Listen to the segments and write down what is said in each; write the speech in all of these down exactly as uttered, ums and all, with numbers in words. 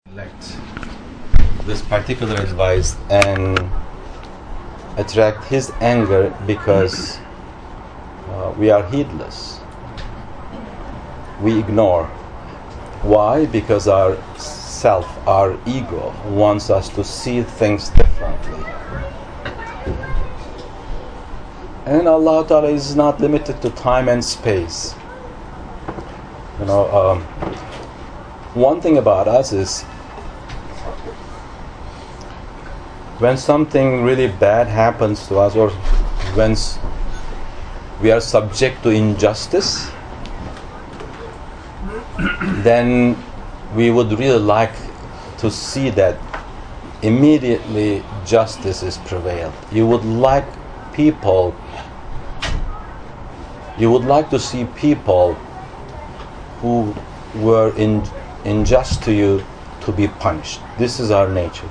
Elect this particular advice and attract his anger because uh, we are heedless. We ignore. Why? Because our self, our ego, wants us to see things differently. And Allah Ta'ala is not limited to time and space. You know, um, one thing about us is when something really bad happens to us, or when we are subject to injustice, then we would really like to see that immediately justice is prevailed. You would like people, you would like to see people who were in, unjust to you to be punished. This is our nature.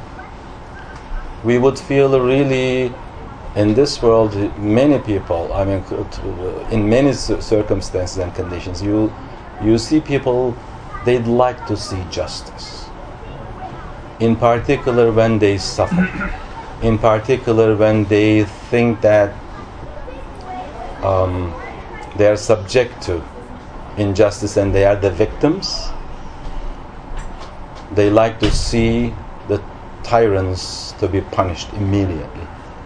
We would feel really, in this world, many people, I mean, in many circumstances and conditions, you you see people, they'd like to see justice. In particular, when they suffer. In particular, when they think that um, they are subject to injustice and they are the victims, they like to see the tyrants to be punished immediately.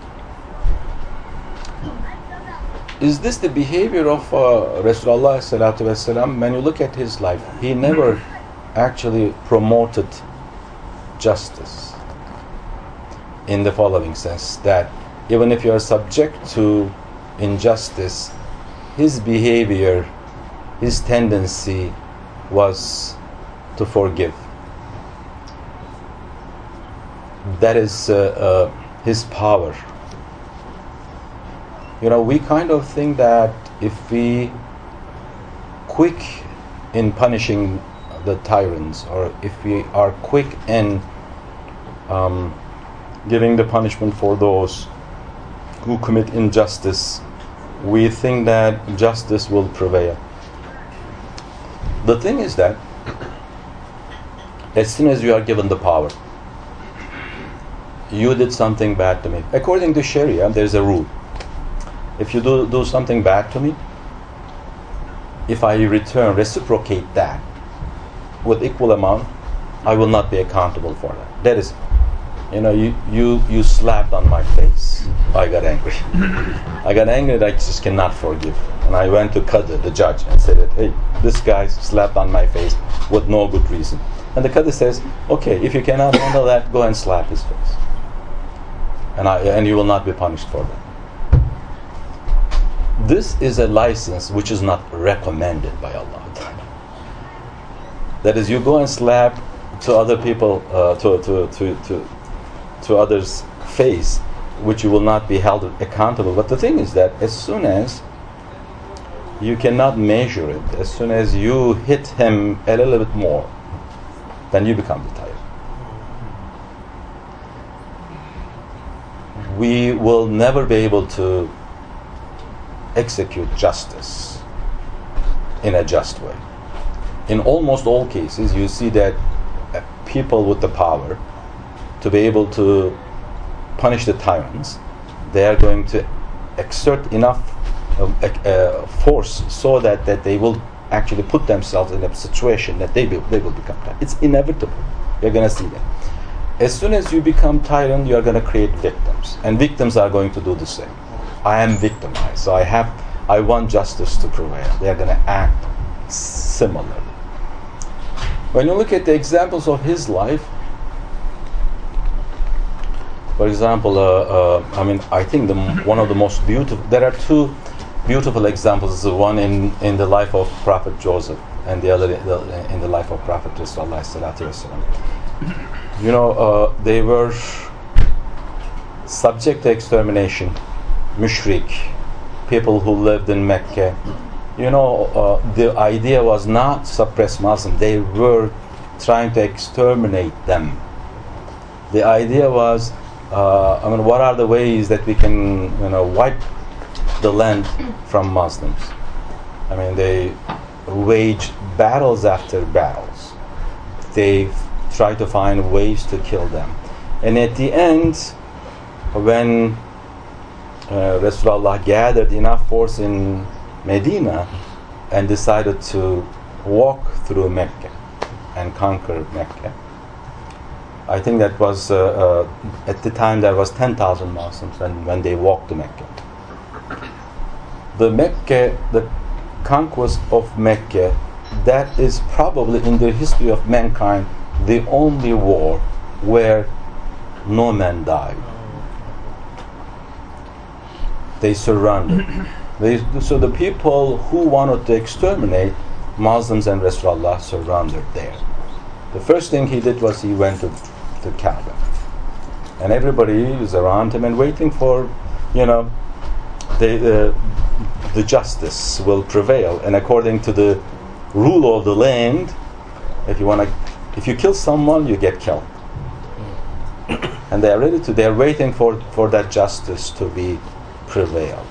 Is this the behavior of uh, Rasulullah sallallahu alaihi wasallam? When you look at his life, he never actually promoted justice in the following sense, that even if you are subject to injustice, his behavior, his tendency was to forgive. That is uh, uh, his power. You know, we kind of think that if we quick in punishing the tyrants, or if we are quick in um, giving the punishment for those who commit injustice, we think that justice will prevail. The thing is that as soon as you are given the power, you did something bad to me. According to Sharia, there is a rule. If you do, do something bad to me, if I return, reciprocate that with equal amount, I will not be accountable for that. That is, you know, you, you, you slapped on my face. I got angry. I got angry that I just cannot forgive. And I went to Qadi, the judge, and said that, hey, this guy slapped on my face with no good reason. And the Qadi says, okay, if you cannot handle that, go and slap his face. And, I, and you will not be punished for that. This is a license which is not recommended by Allah. That is, you go and slap to other people, uh, to, to, to, to, to others' face, which you will not be held accountable. But the thing is that as soon as you cannot measure it, as soon as you hit him a little bit more, then you become the tyrant. We will never be able to execute justice in a just way. In almost all cases, you see that uh, people with the power to be able to punish the tyrants, they are going to exert enough uh, uh, force so that, that they will actually put themselves in a situation that they, be, they will become tyrant. It's inevitable. You're going to see that. As soon as you become tyrant, you are going to create victims, and victims are going to do the same. I am victimized, so I have, I want justice to prevail. They are going to act similarly. When you look at the examples of his life, for example, uh, uh, I mean, I think the, one of the most beautiful, there are two beautiful examples. The one in, in the life of Prophet Joseph, and the other in the life of Prophet Rasulullah sallallahu alaihi wasallam. You know, uh, they were subject to extermination. Mushrik, people who lived in Mecca. You know, uh, the idea was not suppress Muslims. They were trying to exterminate them. The idea was, uh, I mean, what are the ways that we can, you know, wipe the land from Muslims? I mean, they waged battles after battles. They try to find ways to kill them. And at the end, when uh, Rasulullah gathered enough force in Medina and decided to walk through Mecca and conquer Mecca, I think that was, uh, uh, at the time there was ten thousand Muslims when, when they walked to Mecca. The Mecca, the conquest of Mecca, that is probably in the history of mankind the only war where no man died. They surrendered. They, so the people who wanted to exterminate Muslims and Rasulullah surrendered there. The first thing he did was he went to the Kaaba, and everybody is around him and waiting for, you know, the uh, the justice will prevail. And according to the rule of the land, if you want to, if you kill someone, you get killed. And they are ready to. They are waiting for for that justice to be prevailed.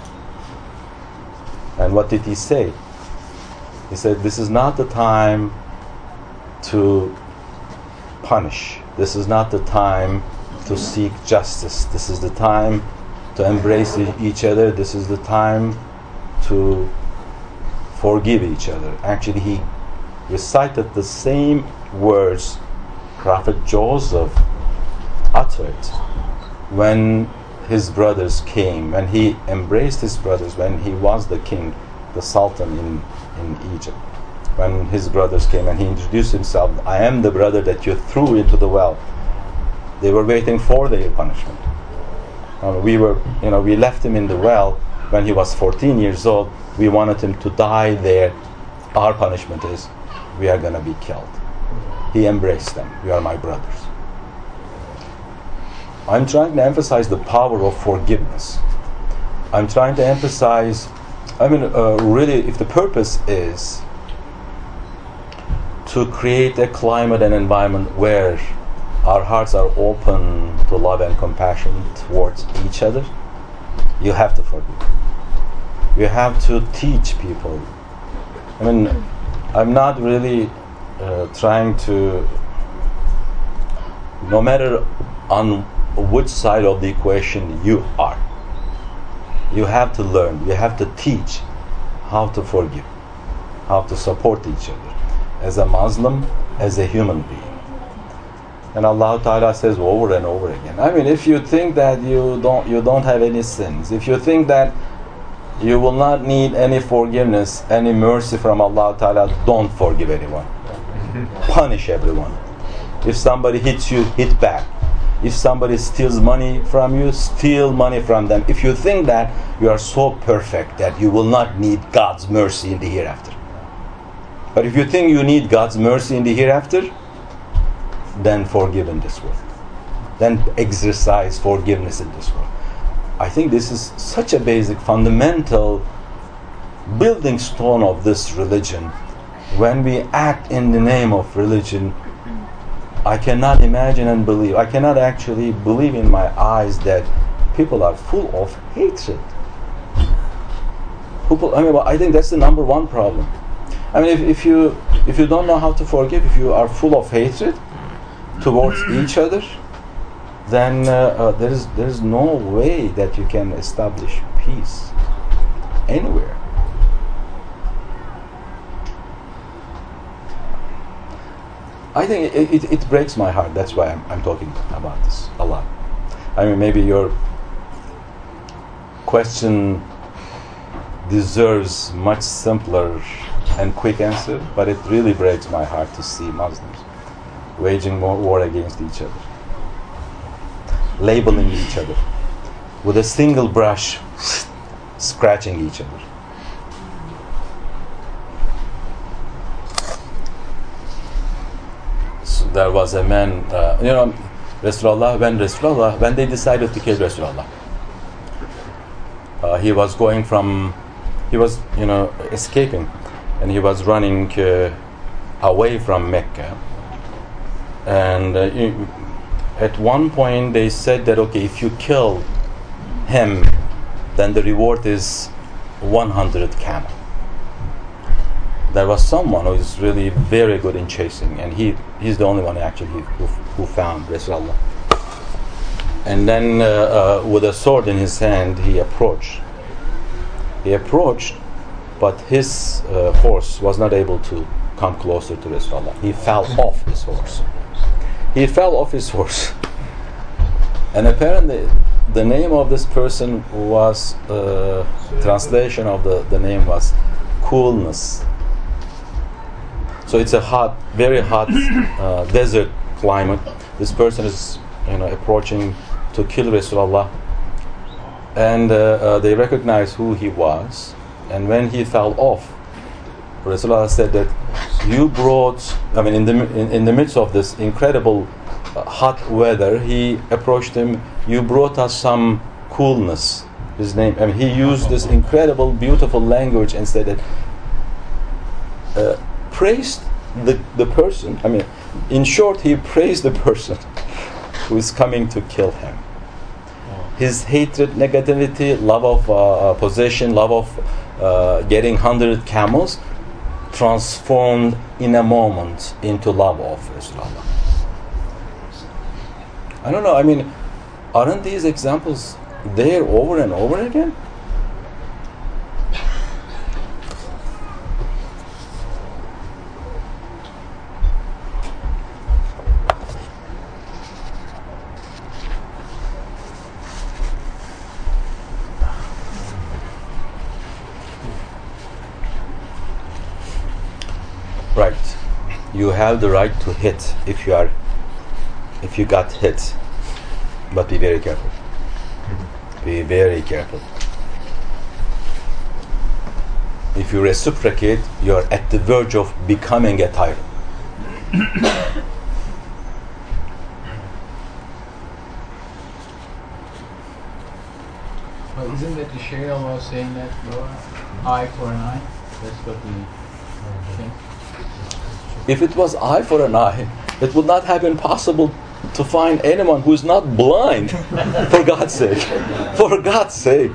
And what did he say? He said, "This is not the time to punish. This is not the time to seek justice. This is the time to embrace e- each other. This is the time to forgive each other." Actually, he recited the same words Prophet Joseph uttered when his brothers came, when he embraced his brothers, when he was the king, the sultan in, in Egypt. When his brothers came and he introduced himself, "I am the brother that you threw into the well." They were waiting for their punishment. Uh, we were, you know, we left him in the well when he was fourteen years old. We wanted him to die there. Our punishment is, we are going to be killed. He embraced them. "You are my brothers." I'm trying to emphasize the power of forgiveness. I'm trying to emphasize, I mean, uh, really, if the purpose is to create a climate and environment where our hearts are open to love and compassion towards each other, you have to forgive. You have to teach people. I mean, I'm not really uh, trying to, no matter on which side of the equation you are, you have to learn, you have to teach how to forgive, how to support each other, as a Muslim, as a human being. And Allah Ta'ala says over and over again, I mean, if you think that you don't you don't have any sins, if you think that you will not need any forgiveness, any mercy from Allah Ta'ala, don't forgive anyone. Punish everyone. If somebody hits you, hit back. If somebody steals money from you, steal money from them. If you think that you are so perfect that you will not need God's mercy in the hereafter. But if you think you need God's mercy in the hereafter, then forgive in this world. Then exercise forgiveness in this world. I think this is such a basic, fundamental building stone of this religion. When we act in the name of religion, I cannot imagine and believe, I cannot actually believe in my eyes that people are full of hatred. People, I mean, I think that's the number one problem. I mean, if, if you if you don't know how to forgive, if you are full of hatred towards each other, then uh, uh, there is there is no way that you can establish peace anywhere. I think it, it, it breaks my heart. That's why I'm, I'm talking about this a lot. I mean, maybe your question deserves much simpler and quick answer, but it really breaks my heart to see Muslims waging more war against each other, labeling each other, with a single brush, scratching each other. So there was a man, uh, you know, Rasulullah, when Rasulullah, when they decided to kill Rasulullah, uh, he was going from, he was, you know, escaping, and he was running uh, away from Mecca. And uh, at one point they said that, okay, if you kill him, then the reward is one hundred camel. there was someone who is really very good in chasing, and he he's the only one actually who, who found Rasulullah. And then uh, uh, with a sword in his hand, he approached. He approached, but his uh, horse was not able to come closer to Rasulullah. He fell off his horse. He fell off his horse. And apparently the name of this person was, uh, translation of the, the name was coolness. So it's a hot, very hot uh, desert climate. This person is, you know, approaching to kill Rasulullah. And uh, uh, they recognize who he was. And when he fell off, Rasulullah said that you brought, I mean, in the in, in the midst of this incredible uh, hot weather, he approached him, you brought us some coolness. His name, I mean, he used this incredible, beautiful language and said that, uh, praised the, the person, I mean, in short, he praised the person who is coming to kill him. His hatred, negativity, love of uh, possession, love of uh, getting hundred camels, transformed in a moment into love of Rasulullah. I don't know, I mean, aren't these examples there over and over again? Right. You have the right to hit if you are, if you got hit. But be very careful. Be very careful. If you reciprocate, you are at the verge of becoming a tyrant. Well, isn't that the Sharia law saying that law? Eye for an eye? That's what we think. If it was eye for an eye, it would not have been possible to find anyone who is not blind. For God's sake. For God's sake.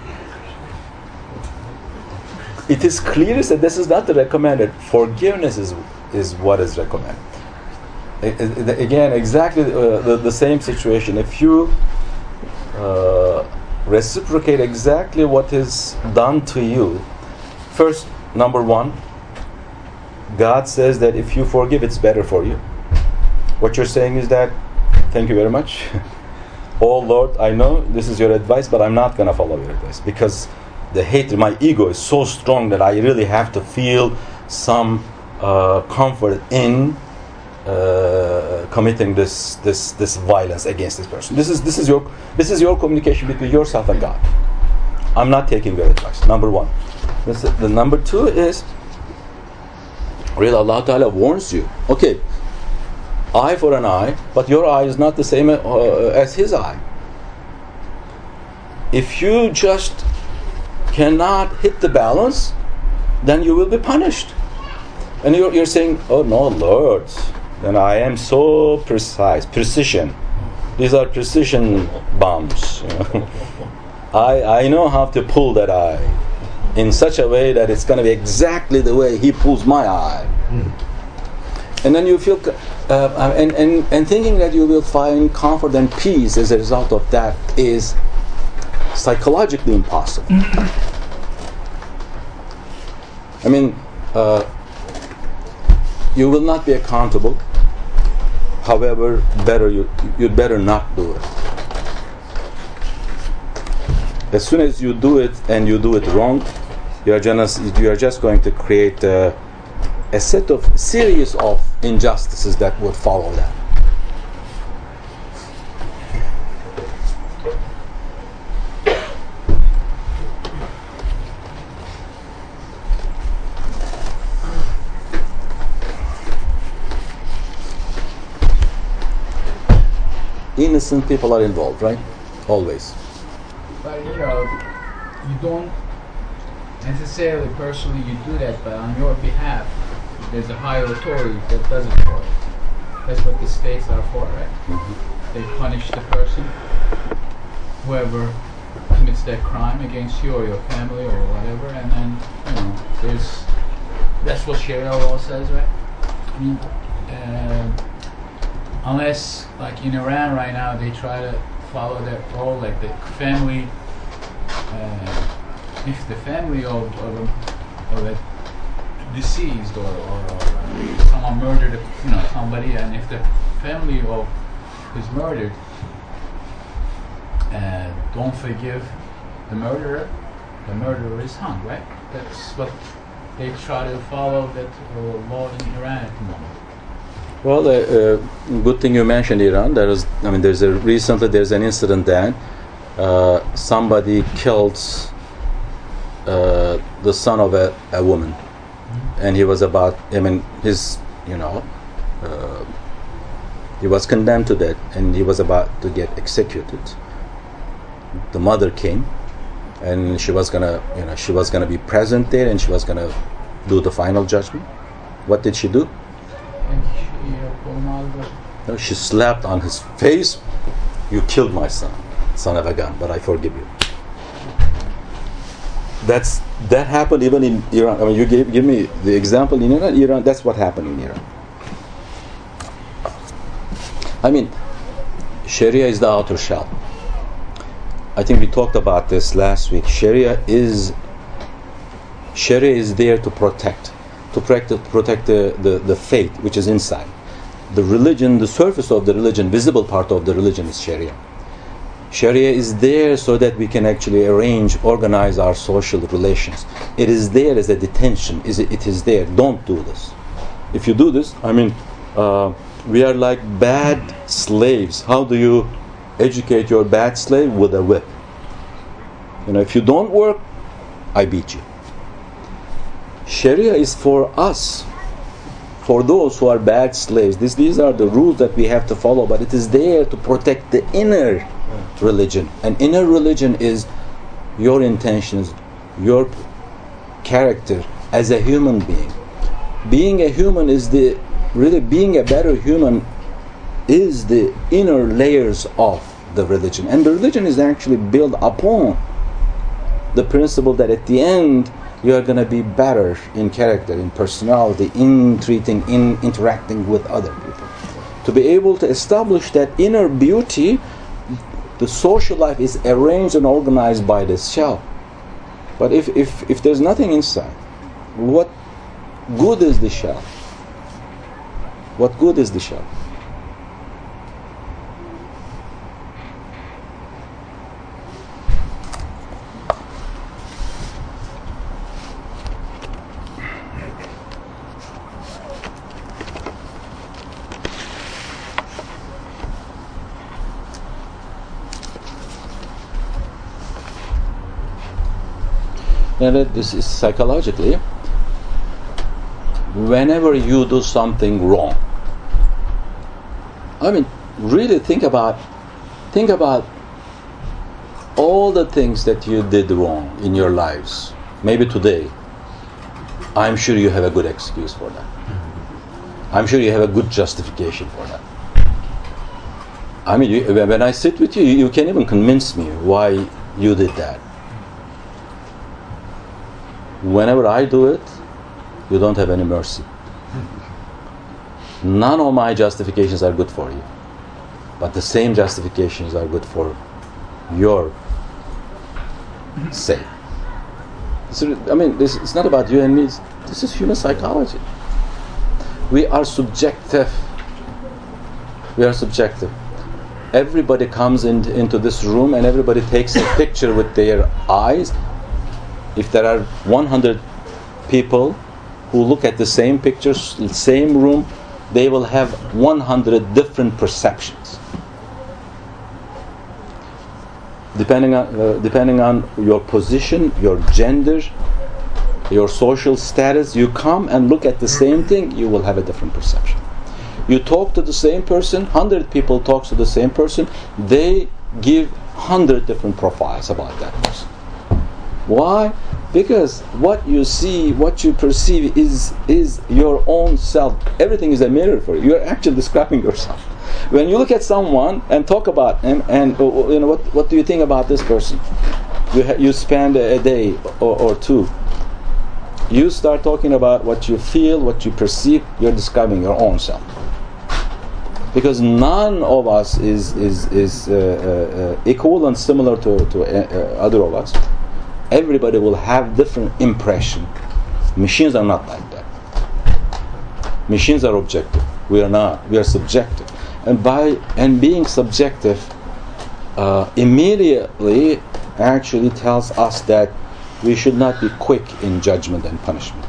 It is clear that this is not the recommended. Forgiveness is, is what is recommended. It, it, again, exactly uh, the, the same situation. If you uh, reciprocate exactly what is done to you, first, number one, God says that if you forgive, it's better for you. What you're saying is that, thank you very much. Oh Lord, I know this is your advice, but I'm not going to follow your advice because the hatred, my ego is so strong that I really have to feel some uh, comfort in uh, committing this this this violence against this person. This is this is your this is your communication between yourself and God. I'm not taking your advice. Number one. This is, the number two is, really, Allah Ta'ala warns you. Okay, eye for an eye, but your eye is not the same uh, as his eye. If you just cannot hit the balance, then you will be punished. And you're, you're saying, oh no, Lord, then I am so precise, precision. These are precision bombs. You know? I, I know how to pull that eye in such a way that it's going to be exactly the way he pulls my eye. Mm. And then you feel, uh, and, and, and thinking that you will find comfort and peace as a result of that is psychologically impossible. I mean, uh, you will not be accountable. However, better you, you'd better not do it. As soon as you do it and you do it wrong, you are just, you are just going to create uh, a set of series of injustices that would follow that. Innocent people are involved, right? Always. But you know, you don't necessarily personally you do that, but on your behalf, there's a higher authority that does it for you. That's what the states are for, right? Mm-hmm. They punish the person, whoever commits that crime against you or your family or whatever, and then you know there's that's what Sharia law says, right? I mean, uh, unless, like in Iran right now, they try to follow that role, like the family, uh, if the family of, of, a, of a deceased or, or, or someone murdered, you know, somebody, and if the family of who's murdered uh, don't forgive the murderer, the murderer is hung, right? That's what they try to follow, that uh, law in Iran at the moment. Well, uh, uh, good thing you mentioned Iran. There is, I mean, there's a recently there's an incident that uh, somebody killed uh, the son of a, a woman, mm-hmm. and he was about, I mean, his, you know, uh, he was condemned to death, and he was about to get executed. The mother came, and she was gonna, you know, she was gonna be present there, and she was gonna do the final judgment. What did she do? No, she slapped on his face. You killed my son, son of a gun, but I forgive you. That's that happened even in Iran. I mean, you gave give me the example in Iran. Iran, that's what happened in Iran. I mean, Sharia is the outer shell. I think we talked about this last week. Sharia is Sharia is there to protect, to protect, protect the, the, the faith which is inside. The religion, the surface of the religion, visible part of the religion is Sharia. Sharia is there so that we can actually arrange, organize our social relations. It is there as a detention. Is it, it is there. Don't do this. If you do this, I mean, uh, we are like bad slaves. How do you educate your bad slave? With a whip. You know, if you don't work, I beat you. Sharia is for us, for those who are bad slaves. This, these are the rules that we have to follow, but it is there to protect the inner religion. And inner religion is your intentions, your character as a human being. Being a human is the, really being a better human is the inner layers of the religion. And the religion is actually built upon the principle that at the end you are going to be better in character, in personality, in treating, in interacting with other people. To be able to establish that inner beauty, the social life is arranged and organized by this shell. But if, if, if there's nothing inside, what good is the shell? What good is the shell? And this is psychologically, whenever you do something wrong, I mean, really think about, think about all the things that you did wrong in your lives. Maybe today, I'm sure you have a good excuse for that. I'm sure you have a good justification for that. I mean, you, when I sit with you, you can't even convince me why you did that. Whenever I do it, you don't have any mercy. None of my justifications are good for you, but the same justifications are good for your sake. So, I mean, this, it's not about you and me. This is human psychology. We are subjective. We are subjective. Everybody comes in, into this room and everybody takes a picture with their eyes. If there are one hundred people who look at the same picture, same room, they will have one hundred different perceptions. Depending on, uh, depending on your position, your gender, your social status, you come and look at the same thing, you will have a different perception. You talk to the same person, one hundred people talk to the same person, they give one hundred different profiles about that person. Why? Because what you see, what you perceive is is your own self. Everything is a mirror for you. You're actually describing yourself. When you look at someone and talk about him, and you know what, what do you think about this person? You ha- you spend a day or, or two you start talking about what you feel, what you perceive, you're describing your own self. Because none of us is is is uh, uh, equal and similar to to uh, other of us. Everybody will have different impression. Machines are not like that. Machines are objective. We are not. We are subjective. And by and being subjective, uh, immediately actually tells us that we should not be quick in judgment and punishment.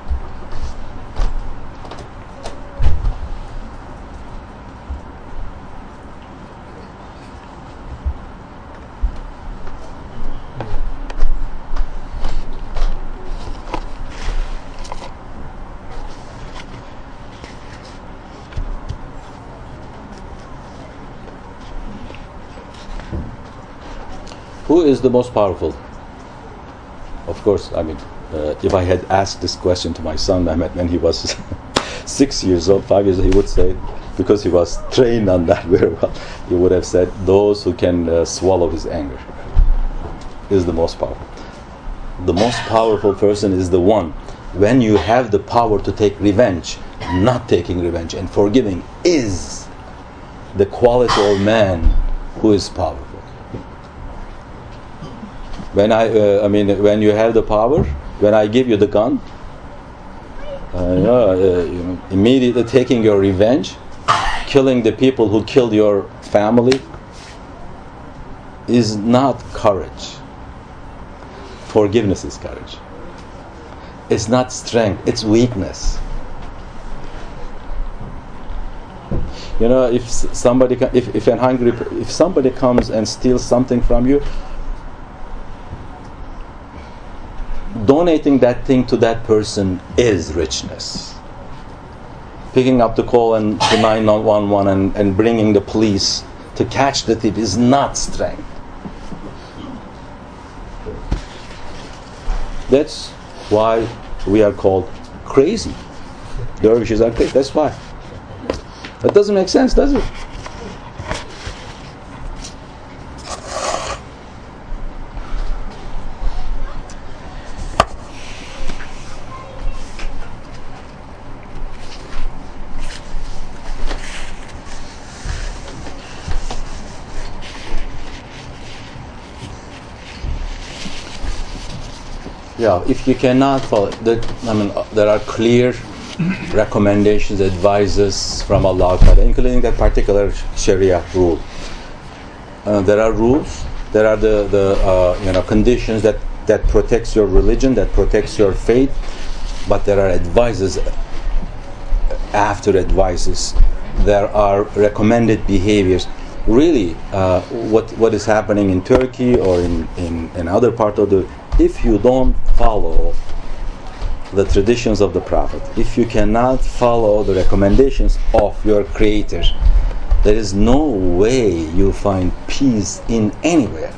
Who is the most powerful? Of course, I mean, uh, if I had asked this question to my son Mehmet when he was six years old, five years old, he would say, because he was trained on that very well, he would have said, those who can uh, swallow his anger is the most powerful. The most powerful person is the one, when you have the power to take revenge, not taking revenge and forgiving is the quality of man who is powerful. When I, uh, I mean, when you have the power, when I give you the gun, uh, you know, uh, you know, immediately taking your revenge, killing the people who killed your family, is not courage. Forgiveness is courage. It's not strength; it's weakness. You know, if somebody, if if an hungry, if somebody comes and steals something from you, donating that thing to that person is richness. Picking up the call and to nine one one and, and bringing the police to catch the thief is not strength. That's why we are called crazy. Dervishes are crazy. That's why. That doesn't make sense, does it? Yeah, if you cannot follow, the, I mean, uh, there are clear recommendations, advices from Allah, including that particular Sharia rule. Uh, there are rules, there are the, the uh, you know conditions that, that protects your religion, that protects your faith, but there are advices after advices. There are recommended behaviors. Really, uh, what what is happening in Turkey or in, in, in other part of the, if you don't follow the traditions of the Prophet, if you cannot follow the recommendations of your Creator, there is no way you find peace in anywhere.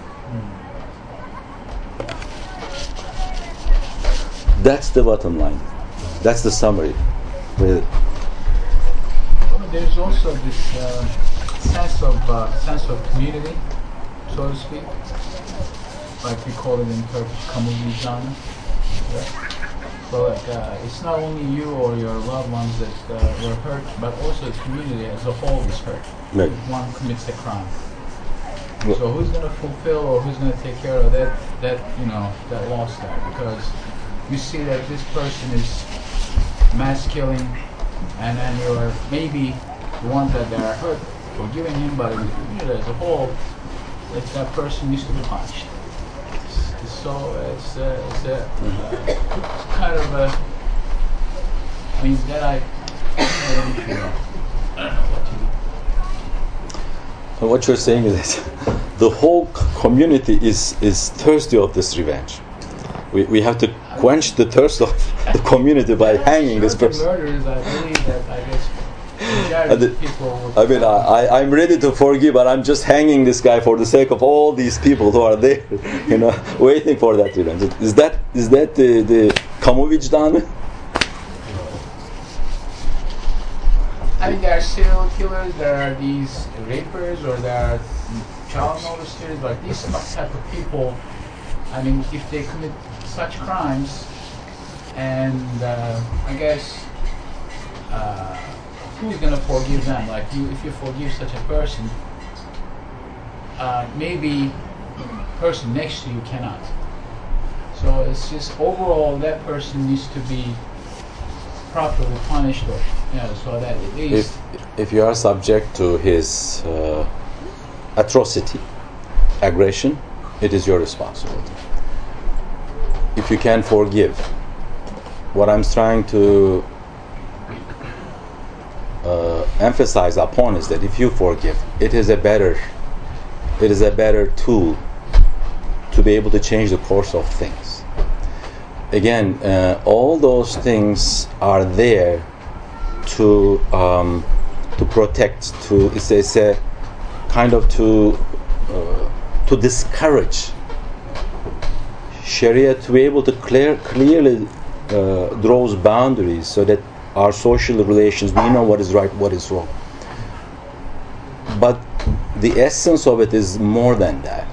That's the bottom line. That's the summary. Really. There's also this uh, sense of uh, sense of community, so to speak. Like we call it in Turkish, kamu vicdanı. Yeah? So like, uh, it's not only you or your loved ones that uh, were hurt, but also the community as a whole is hurt. Right. If one commits a crime. Well, so who's going to fulfill or who's going to take care of that, that you know, that loss there? Because you see that this person is mass killing, and then you're maybe the ones that they are hurt forgiving him, but in the community as a whole, it's that person needs to be punished. So it's uh, it's a uh, kind of a. I mean that I. I don't know what to do. So what you're saying is that the whole community is is thirsty of this revenge. We we have to quench the thirst of the community by hanging this person. Murders, I believe that I guess. The, I mean, I, I'm ready to forgive, but I'm just hanging this guy for the sake of all these people who are there, you know, waiting for that revenge. Is that is that the the kamu vicdanı? I mean, there are serial killers, there are these rapers, or there are child molesters, like these type of people. I mean, if they commit such crimes, and uh, I guess uh, who's gonna forgive them? Like you, if you forgive such a person, uh, maybe the person next to you cannot. So it's just overall that person needs to be properly punished, or you know, so that at least if if you are subject to his uh, atrocity, aggression, it is your responsibility. If you can forgive, what I'm trying to uh, emphasize upon is that if you forgive, it is a better, it is a better tool to be able to change the course of things. Again, uh, all those things are there to um, to protect, to it's, it's a kind of to uh, to discourage Sharia to be able to clear clearly uh, draws boundaries so that our social relations, we know what is right, what is wrong. But the essence of it is more than that.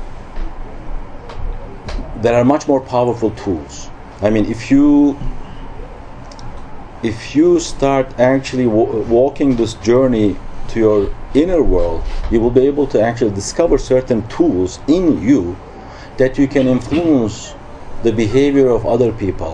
There are much more powerful tools. I mean, if you if you start actually w- walking this journey to your inner world, you will be able to actually discover certain tools in you that you can influence the behavior of other people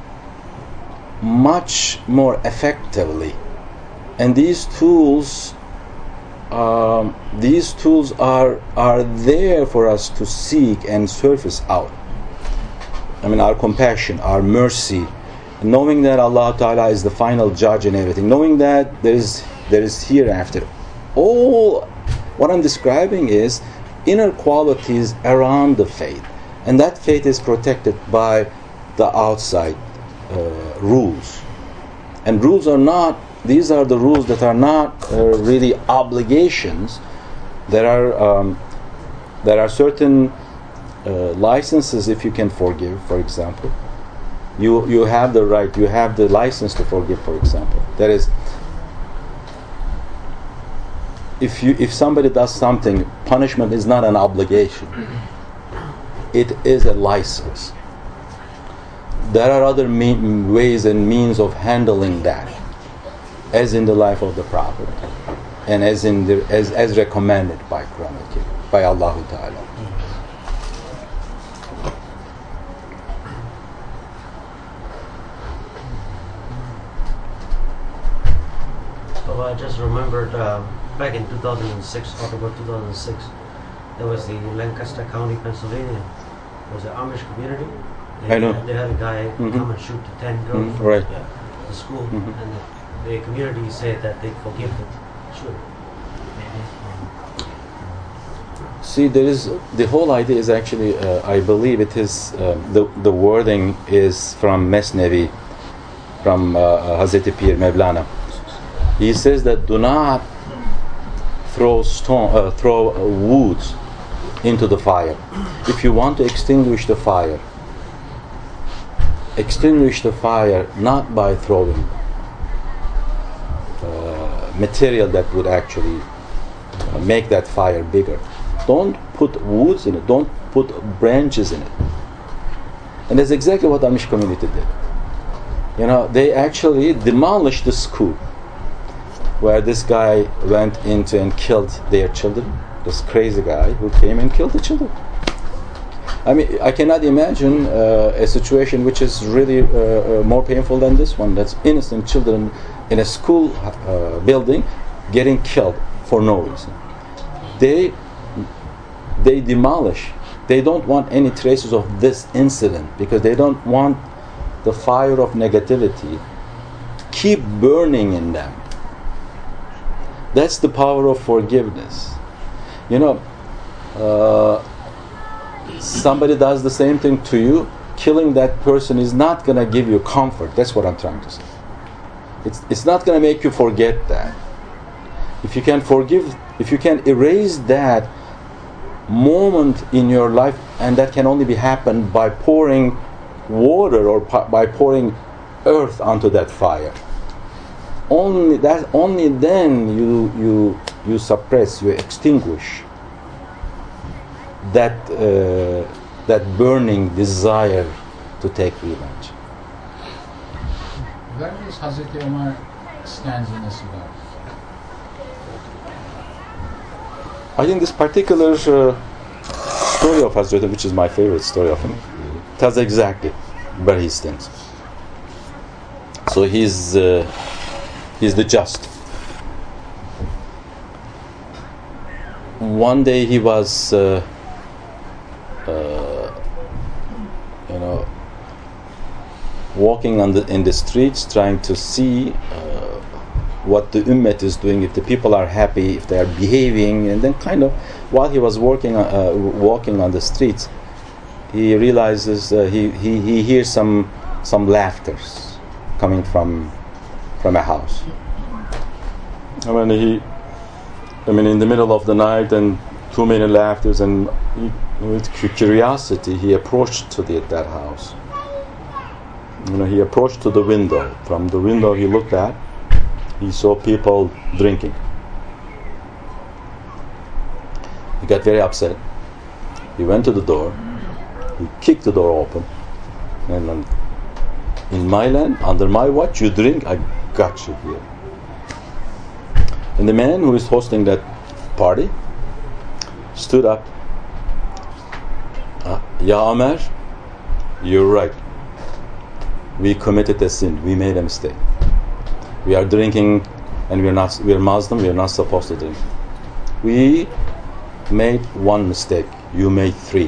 much more effectively. And these tools um, these tools are are there for us to seek and surface out. I mean, our compassion, our mercy, knowing that Allah Ta'ala is the final judge in everything, knowing that there is there is hereafter. All what I'm describing is inner qualities around the faith, and that faith is protected by the outside uh, rules. And rules are not, these are the rules that are not uh, really obligations. There are um, there are certain uh, licenses. If you can forgive, for example, you you have the right, you have the license to forgive, for example. That is, if you if somebody does something, punishment is not an obligation. It is a license. There are other me- ways and means of handling that, as in the life of the Prophet, and as in the, as as recommended by Quran, by Allah Ta'ala. So I just remembered uh, back in two thousand six, October two thousand six, there was the Lancaster County, Pennsylvania. There was an Amish community. They, I know. They had a guy Mm-hmm. come and shoot ten girls Mm-hmm. from Right. the, the school, Mm-hmm. and the, the community said that they forgive the shooter. See, there is the whole idea is actually, uh, I believe it is uh, the the wording is from Mesnevi, from uh, Hazrat Pir Mevlana. He says that do not throw stone, uh, throw uh, wood into the fire. If you want to extinguish the fire, extinguish the fire not by throwing uh, material that would actually uh, make that fire bigger. Don't put woods in it. Don't put branches in it. And that's exactly what the Amish community did. You know, they actually demolished the school where this guy went into and killed their children. This crazy guy who came and killed the children. I mean, I cannot imagine uh, a situation which is really uh, uh, more painful than this one. That's innocent children in a school uh, building getting killed for no reason. They they demolish. They don't want any traces of this incident because they don't want the fire of negativity keep burning in them. That's the power of forgiveness. You know, uh, somebody does the same thing to you, killing that person is not going to give you comfort. That's what I'm trying to say. It's it's not going to make you forget that. If you can forgive, if you can erase that moment in your life, and that can only be happened by pouring water or p- by pouring earth onto that fire. Only that, only then you you you suppress, you extinguish that uh, that burning desire to take revenge. Where does Hazrat Umar stands in Islam? I think this particular uh, story of Hazrat, which is my favorite story of him, tells exactly where he stands. So he's uh, he's the just. One day he was, uh, uh, you know, walking on the in the streets, trying to see uh, what the ummah is doing, if the people are happy, if they are behaving, and then kind of while he was working, uh, walking on the streets, he realizes uh, he, he he hears some some laughters coming from from a house. I mean he, I mean in the middle of the night and too many laughters, and he, with curiosity he approached to the, that house. You know, he approached to the window. From the window he looked at, he saw people drinking. He got very upset. He went to the door. He kicked the door open. And um, in my land, under my watch, you drink, I got you here. And the man who is hosting that party stood up. Uh, Ya Umar, you're right. We committed a sin. We made a mistake. We are drinking, and we are not. We are Muslim. We are not supposed to drink. We made one mistake. You made three.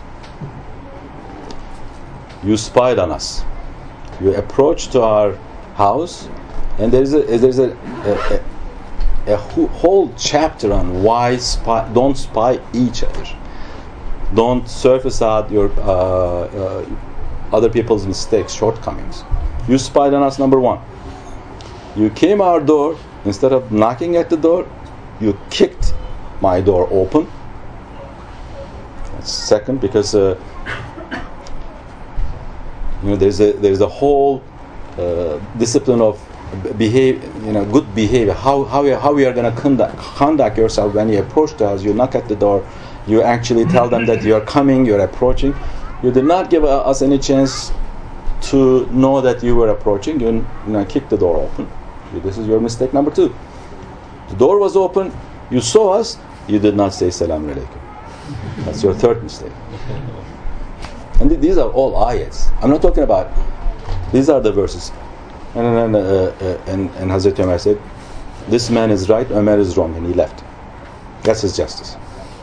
You spied on us. You approached to our house, and there is a there is a, a, a, a whole chapter on why spy, don't spy each other. Don't surface out your uh, uh, other people's mistakes, shortcomings. You spied on us, number one. You came our door, instead of knocking at the door, you kicked my door open. That's second, because uh, you know there's a there's a whole uh, discipline of behave, you know, good behavior. How how we, how we are going to conduct conduct yourself when you approach the house. You knock at the door. You actually tell them that you are coming. You're approaching. You did not give uh, us any chance to know that you were approaching. You, you know, kicked the door open. This is your mistake number two. The door was open. You saw us. You did not say Salaam Alaikum. That's your third mistake. And th- these are all ayats. I'm not talking about. These are the verses. And and, uh, uh, and, and Hazrat Umar said, "This man is right. Umar is wrong," and he left. That's his justice.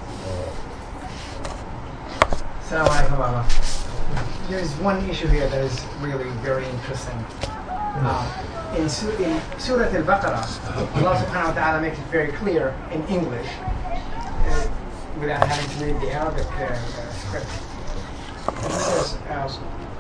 Assalamu alaikum, Baba. There's one issue here that is really very interesting. Um, in, Su- in Surah Al-Baqarah, Allah subhanahu wa ta'ala makes it very clear in English, uh, without having to read the Arabic uh, uh, script. It says, uh,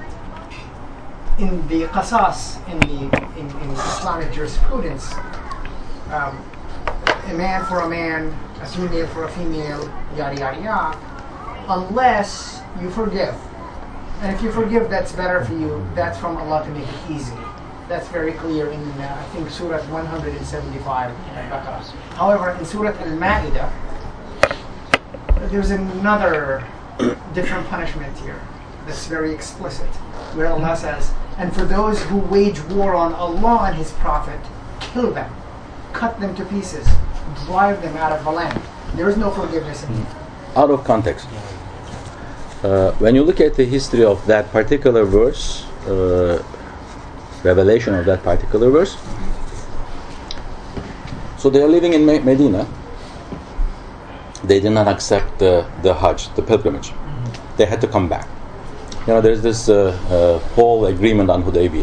in the qasas, in the in, in Islamic jurisprudence, um, a man for a man, a female for a female, yada yada yada, unless you forgive. And if you forgive, that's better for you. That's from Allah to make it easy. That's very clear in, uh, I think, Surah one seventy-five in Al-Baqarah. However, in Surah Al-Ma'idah, there's another different punishment here that's very explicit, where Allah says, "And for those who wage war on Allah and His Prophet, kill them, cut them to pieces, drive them out of the land." There is no forgiveness in it. Out of context. Uh, when you look at the history of that particular verse, uh, revelation of that particular verse, so they are living in Me- Medina. They did not accept the, the Hajj, the pilgrimage. Mm-hmm. They had to come back. You know, there's this uh, uh, whole agreement on Hudaybiyah.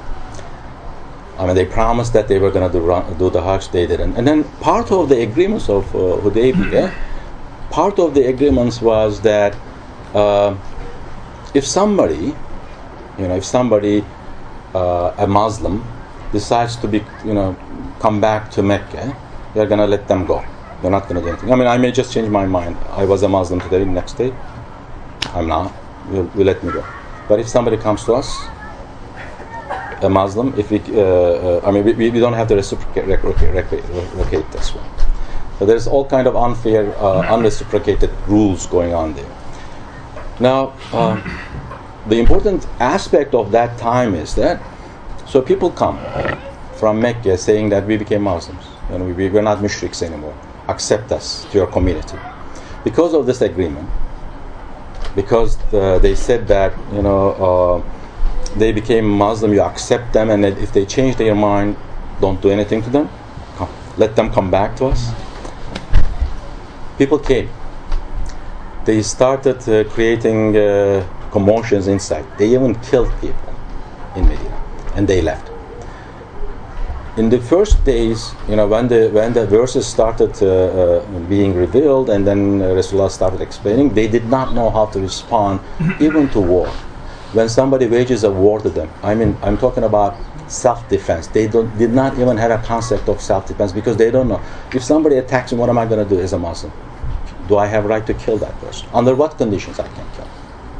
I mean, they promised that they were going to do, run, do the Hajj, they didn't. And then part of the agreements of uh, Hudaybiyah, part of the agreements was that uh, if somebody, you know, if somebody, uh, a Muslim, decides to be, you know, come back to Mecca, they're going to let them go. They're not going to do anything. I mean, I may just change my mind. I was a Muslim today, next day, I'm not. We'll, we'll let me go. But if somebody comes to us, a Muslim, if we, uh, uh, I mean, we, we don't have to reciprocate, reciprocate this one. So there's all kind of unfair, uh, unreciprocated rules going on there. Now, um, the important aspect of that time is that So people come from Mecca saying that we became Muslims and we, we're not mushriks anymore. Accept us to your community. Because of this agreement, because the, they said that, you know, uh, they became Muslim, you accept them, and that if they change their mind, don't do anything to them. Come, let them come back to us. People came. They started uh, creating uh, commotions inside. They even killed people in Medina, and they left. In the first days, you know, when the when the verses started uh, uh, being revealed, and then uh, Rasulullah started explaining, they did not know how to respond, even to war. When somebody wages a war to them, I mean, I'm talking about self-defense. They don't did not even have a concept of self-defense because they don't know. If somebody attacks me, what am I going to do as a Muslim? Do I have right to kill that person? Under what conditions I can kill?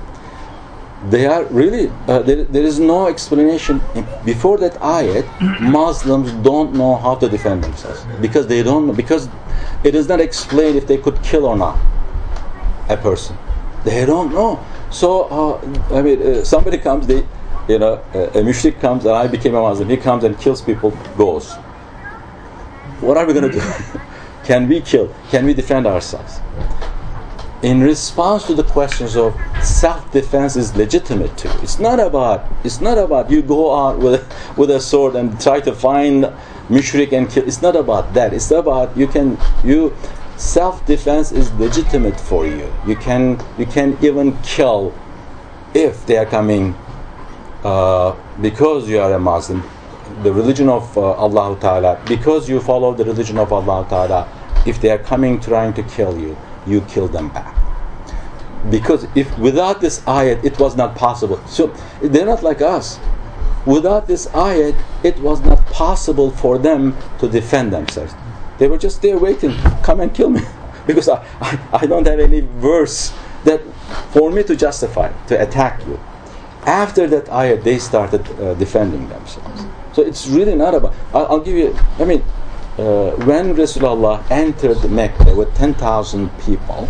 They are really, uh, there, there is no explanation. Before that ayat, Muslims don't know how to defend themselves. Because they don't know, because it is not explained if they could kill or not a person. They don't know. So, uh, I mean, uh, somebody comes, they, you know, uh, a mushrik comes, and I became a Muslim. He comes and kills people, goes. What are we going to do? Can we kill? Can we defend ourselves? In response to the questions of self-defense is legitimate too. It's not about. It's not about you go out with with a sword and try to find mushrik and kill. It's not about that. It's about you can you. Self-defense is legitimate for you. You can you can even kill if they are coming uh, because you are a Muslim. The religion of uh, Allah Ta'ala, because you follow the religion of Allah Ta'ala, if they are coming trying to kill you, you kill them back. Because if without this ayat, it was not possible. So they're not like us. Without this ayat, it was not possible for them to defend themselves. They were just there waiting, come and kill me. Because I, I, I don't have any verse that for me to justify, to attack you. After that ayat, they started uh, defending themselves. So it's really not about, I'll, I'll give you, I mean, uh, when Rasulullah entered Mecca with ten thousand people,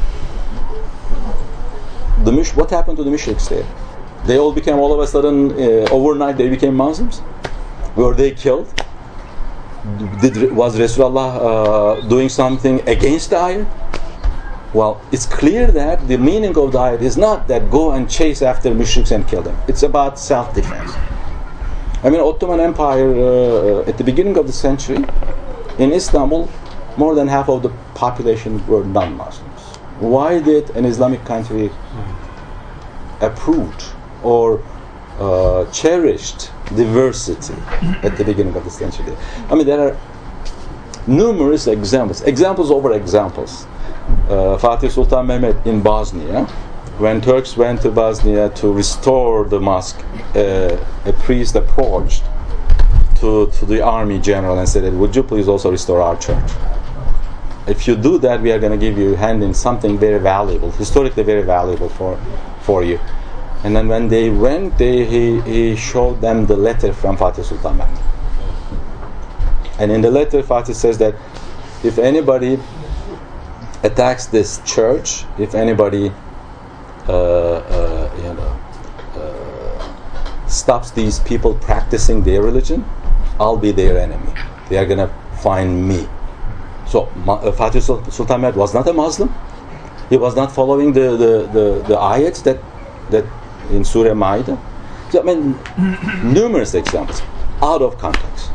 the mush, what happened to the mushriks there? They all became, all of a sudden, uh, overnight they became Muslims? Were they killed? Did, was Rasulullah uh, doing something against the ayat? Well, it's clear that the meaning of the ayat is not that go and chase after mushriks and kill them. It's about self-defense. I mean, Ottoman Empire, uh, at the beginning of the century, in Istanbul, more than half of the population were non-Muslims. Why did an Islamic country approved or uh, cherished diversity at the beginning of the century? I mean, there are numerous examples, examples over examples. Uh, Fatih Sultan Mehmet in Bosnia, when Turks went to Bosnia to restore the mosque, uh, a priest approached to, to the army general and said, would you please also restore our church? If you do that, we are going to give you a hand in something very valuable, historically very valuable for, for you. And then when they went, they, he, he showed them the letter from Fatih Sultan Mehmet. And in the letter, Fatih says that if anybody attacks this church, if anybody uh, uh, you know, uh, stops these people practicing their religion, I'll be their enemy. They are going to find me. So uh, Fatih Sultan Mehmet was not a Muslim. He was not following the, the, the, the ayats that, that in Surah Ma'idah. So, I mean, numerous examples out of context.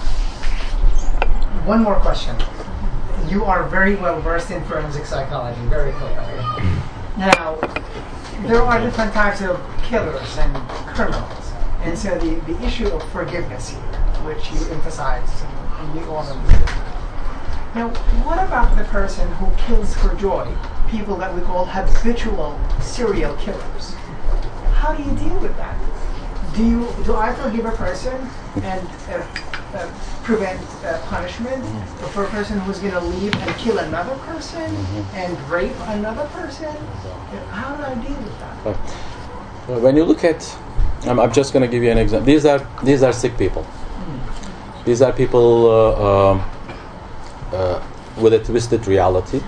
One more question. You are very well versed in forensic psychology, very clearly. Now, there are different types of killers and criminals. And so the, the issue of forgiveness here, which you emphasized in the all of this. Now, what about the person who kills for joy? People that we call habitual serial killers. How do you deal with that? Do you do I forgive a person and uh, uh, prevent uh, punishment mm-hmm. for a person who's going to leave and kill another person mm-hmm. and rape another person? How do I deal with that? Well, when you look at, um, I'm just going to give you an example. These are these are sick people. Mm-hmm. These are people uh, um, uh, with a twisted reality.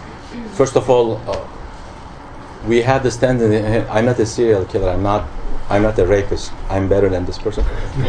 First of all, uh, we have the standard. I'm not a serial killer. I'm not. I'm not a rapist. I'm better than this person.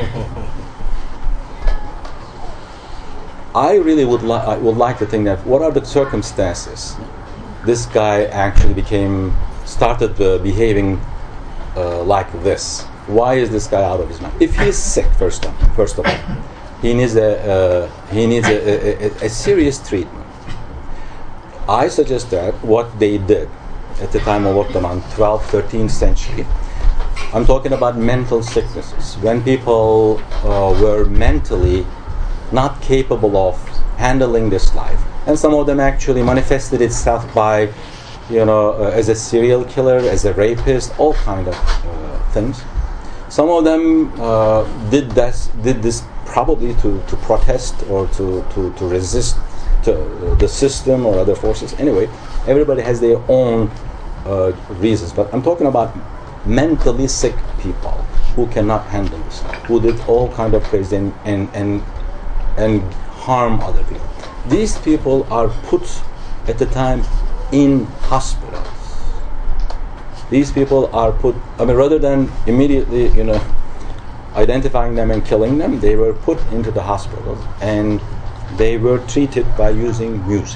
I really would, li- I would like to think that what are the circumstances this guy actually became, started uh, behaving uh, like this. Why is this guy out of his mind? If he is sick, first of, first of all, he needs a uh, he needs a, a, a, a serious treatment. I suggest that what they did at the time of Ottoman, twelfth, thirteenth century, I'm talking about mental sicknesses. When people uh, were mentally not capable of handling this life, and some of them actually manifested itself by, you know, uh, as a serial killer, as a rapist, all kind of uh, things. Some of them uh, did this did this probably to, to protest or to, to, to resist to, uh, the system or other forces. Anyway, everybody has their own uh, reasons. But I'm talking about mentally sick people who cannot handle this, who did all kind of crazy and and and, and harm other people. These people are put at the time in hospitals. These people are put, I mean, rather than immediately, you know, identifying them and killing them, they were put into the hospitals and they were treated by using music.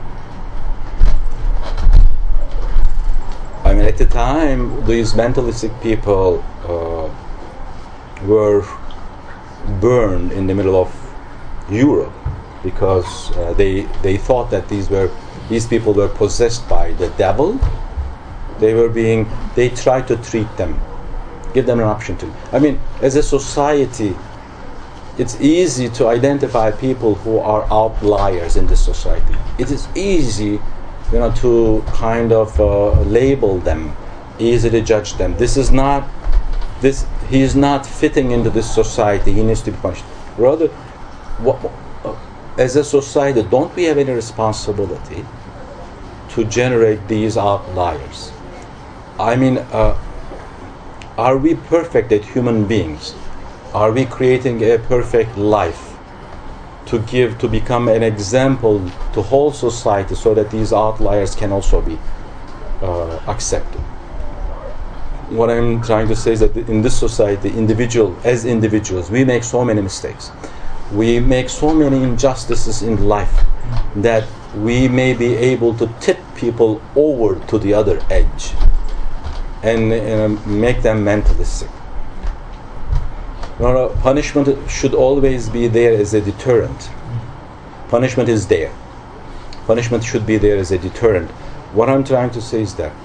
I mean, at the time, these mentally sick people uh, were burned in the middle of Europe because uh, they they thought that these were these people were possessed by the devil. They were being, they tried to treat them, give them an option to. I mean, as a society, it's easy to identify people who are outliers in this society. It is easy, you know, to kind of uh, label them, easy to judge them. This is not, this, he is not fitting into this society, he needs to be punished. Rather, what, uh, as a society, don't we have any responsibility to generate these outliers? I mean, uh, are we perfect as human beings? Are we creating a perfect life to give, to become an example to whole society so that these outliers can also be uh, accepted? What I'm trying to say is that in this society, individual, as individuals, we make so many mistakes. We make so many injustices in life that we may be able to tip people over to the other edge and uh, make them mentally sick. No, no, punishment should always be there as a deterrent. Punishment is there. Punishment should be there as a deterrent. What I'm trying to say is that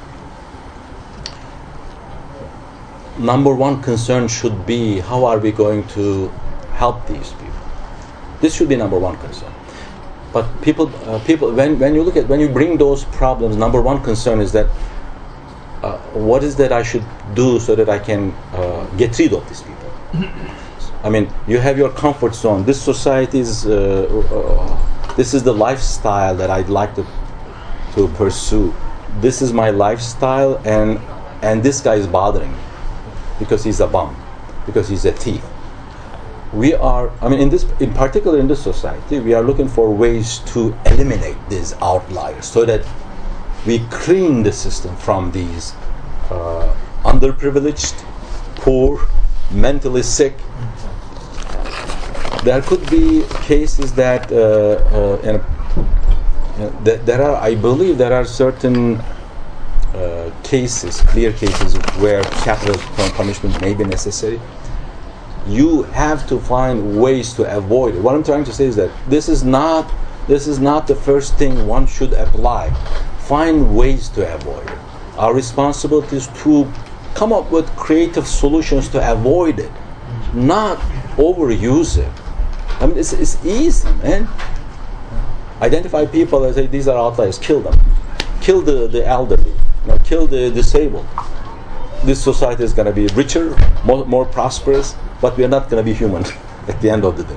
number one concern should be, how are we going to help these people? This should be number one concern. But people, uh, people, when when you look at when you bring those problems, number one concern is that uh, what is that I should do so that I can uh, get rid of these people? I mean, you have your comfort zone. This society is, uh, uh, this is the lifestyle that I'd like to to pursue. This is my lifestyle, and and this guy is bothering me because he's a bum, because he's a thief. We are, I mean, in this, in particular in this society, we are looking for ways to eliminate these outliers so that we clean the system from these uh, underprivileged, poor, mentally sick. There could be cases that, uh, uh, in a, uh, that there are, I believe, there are certain uh, cases, clear cases, where capital punishment may be necessary. You have to find ways to avoid it. What I'm trying to say is that this is not this is not the first thing one should apply. Find ways to avoid it. Our responsibility is to come up with creative solutions to avoid it, not overuse it. I mean, it's, it's easy, man. Identify people and say these are outliers. Kill them. Kill the, the elderly. You know, kill the disabled. This society is going to be richer, more, more prosperous, but we are not going to be human at the end of the day.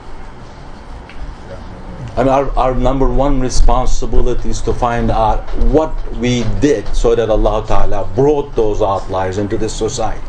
I mean, our, our number one responsibility is to find out what we did so that Allah Ta'ala brought those outliers into this society.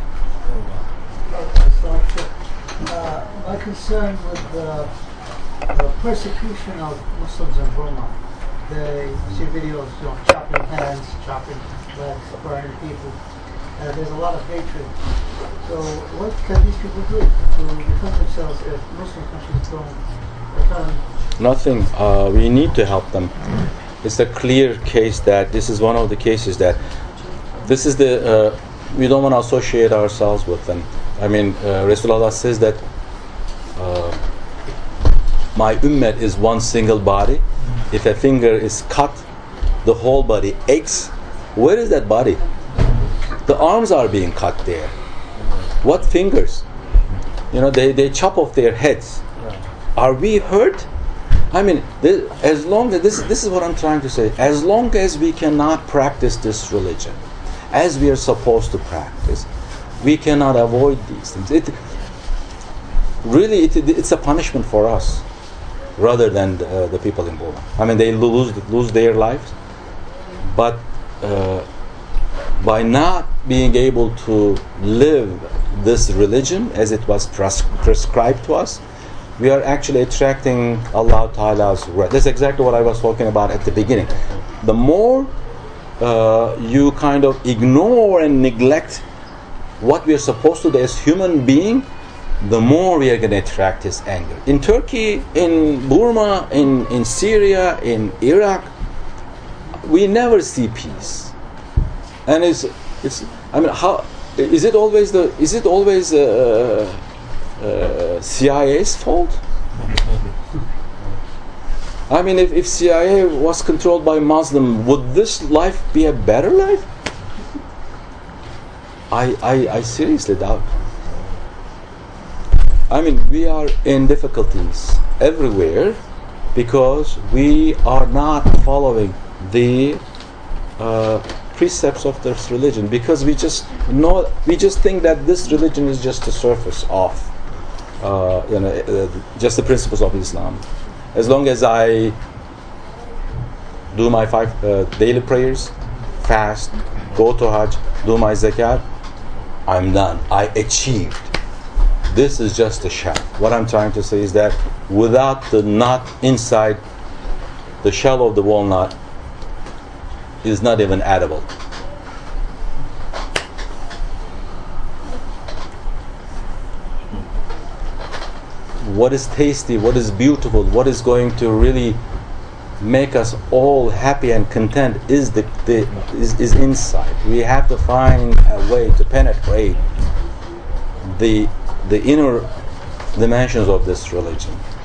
Uh, my concern with the, the persecution of Muslims in Burma, they see videos, you know, chopping hands, chopping legs, burning people. Uh, there's a lot of hatred. So what can these people do to defend themselves if Muslim countries don't return? Nothing. Uh, we need to help them. It's a clear case that this is one of the cases that this is the uh, we don't want to associate ourselves with them. I mean, uh, Rasulullah says that uh, my ummah is one single body. If a finger is cut, the whole body aches. Where is that body? The arms are being cut there. What fingers? You know, they, they chop off their heads. Are we hurt? I mean, this, as long as this this is what I'm trying to say. As long as we cannot practice this religion as we are supposed to practice, we cannot avoid these things. It really it, it's a punishment for us rather than the, uh, the people in Burma. I mean, they lose lose their lives, but uh, by not being able to live this religion as it was pres- prescribed to us, we are actually attracting Allah Ta'ala's wrath. That's exactly what I was talking about at the beginning. The more uh, you kind of ignore and neglect what we are supposed to do as human being, the more we are going to attract His anger. In Turkey, in Burma, in, in Syria, in Iraq, we never see peace. And it's, it's I mean, how is it always the is it always uh, uh, C I A's fault? I mean, if, if C I A was controlled by Muslim, would this life be a better life? I, I, I seriously doubt. I mean, we are in difficulties everywhere because we are not following the uh, precepts of this religion, because we just know, we just think that this religion is just the surface of uh, you know, uh, just the principles of Islam. As long as I do my five uh, daily prayers, fast, go to Hajj, do my zakat, I'm done. I achieved. This is just a shell. What I'm trying to say is that without the nut inside, the shell of the walnut is not even edible. What is tasty, what is beautiful, what is going to really make us all happy and content is the, the is, is inside. We have to find a way to penetrate the the inner dimensions of this religion.